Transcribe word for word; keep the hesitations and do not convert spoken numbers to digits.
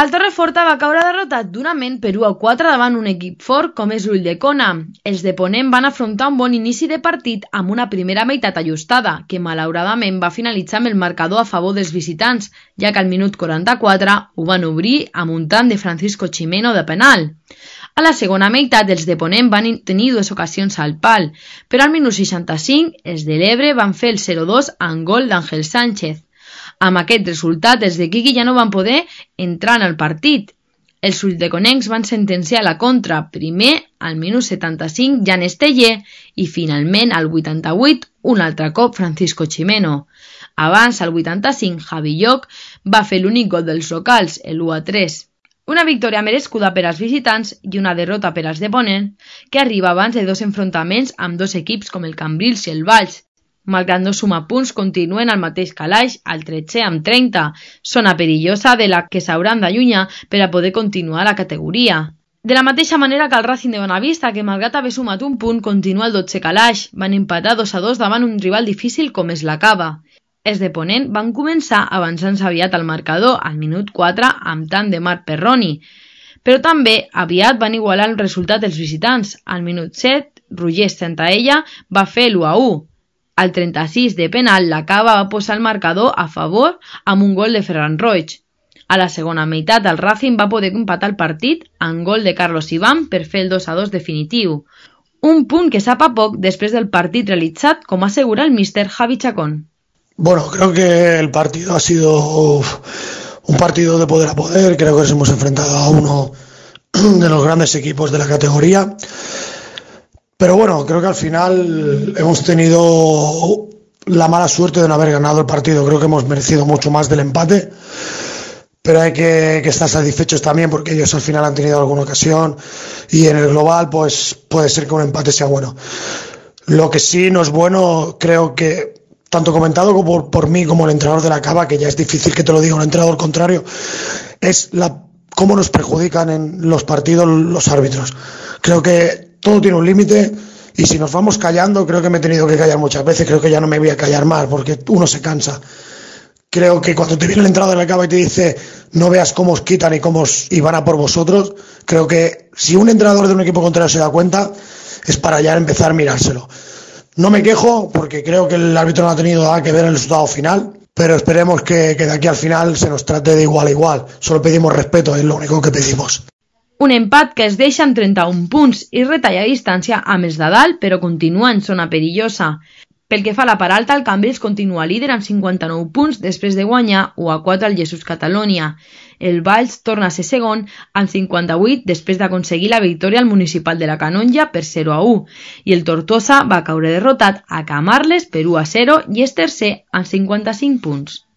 El Torreforta va caure derrotat durament per u a quatre davant un equip fort com és l'Ulldecona. Els de Ponent van afrontar un bon inici de partit amb una primera meitat ajustada, que malauradament va finalitzar amb el marcador a favor dels visitants, ja que al minut quaranta-quatre ho van obrir amb un tant de Francisco Chimeno de penal. A la segona meitat els de Ponent van tenir dues ocasions al pal, però al minut seixanta-cinc els de l'Ebre van fer el zero dos amb gol d'Àngel Sánchez. Amb aquest resultat, els de Quiqui ja no van poder entrar en el partit. Els uldeconencs van sentenciar la contra, primer al minut setanta-cinc Jan Esteller i finalment al vuitanta-vuit un altre cop Francisco Chimeno. Abans, al vuitanta-cinc, Javi Lloc va fer l'únic gol dels locals, el u a tres. Una victòria merescuda per als visitants i una derrota per als de Ponent, que arriba abans de dos enfrontaments amb dos equips com el Cambrils i el Valls. Malgrat no sumar punts, continuen al mateix calaix, al tretze amb trenta, zona perillosa de la que s'hauran d'allunyar per a poder continuar la categoria. De la mateixa manera que el Racing de Bonavista, que malgrat haver sumat un punt, continua al dotze calaix, van empatar dos a dos davant un rival difícil com és la Cava. Els de Ponent van començar avançant aviat al marcador, al minut quatre, amb tant de Marc Perroni, però també aviat van igualar el resultat dels visitants. Al minut set, Roger Santaella va fer l'u a u. Al trenta-sis de penal, la Cava va posar el marcador a favor amb un gol de Ferran Roig. A la segona meitat, el Racing va poder empatar el partit amb gol de Carlos Iván per fer el dos a dos definitiu. Un punt que sap a poc després del partit realitzat, com assegura el míster Javi Chacón. Bueno, creo que el partido ha sido un partido de poder a poder. Creo que nos hemos enfrentado a uno de los grandes equipos de la categoría. Pero bueno, creo que al final hemos tenido la mala suerte de no haber ganado el partido. Creo que hemos merecido mucho más del empate, pero hay que, que estar satisfechos también porque ellos al final han tenido alguna ocasión y en el global pues puede ser que un empate sea bueno. Lo que sí no es bueno, creo que tanto comentado por, por mí como el entrenador de la Cava, que ya es difícil que te lo diga un entrenador contrario, es la cómo nos perjudican en los partidos los árbitros. Creo que todo tiene un límite y si nos vamos callando, creo que me he tenido que callar muchas veces, creo que ya no me voy a callar más porque uno se cansa. Creo que cuando te viene el entrenador de la Cava y te dice no veas cómo os quitan y cómo os y van a por vosotros, creo que si un entrenador de un equipo contrario se da cuenta, es para ya empezar a mirárselo. No me quejo porque creo que el árbitro no ha tenido nada que ver en el resultado final, pero esperemos que, que de aquí al final se nos trate de igual a igual. Solo pedimos respeto, es lo único que pedimos. Un empat que es deixa en trenta-un punts i retalla distància amb els de dalt, però continua en zona perillosa. Pel que fa a la part alta, el Cambrils continua líder amb cinquanta-nou punts després de guanyar u a quatre al Jesús Catalunya. El Valls torna a ser segon amb cinquanta-vuit després d'aconseguir la victòria al Municipal de la Canonja per zero a u i el Tortosa va caure derrotat a Camarles per u a zero i és tercer amb cinquanta-cinc punts.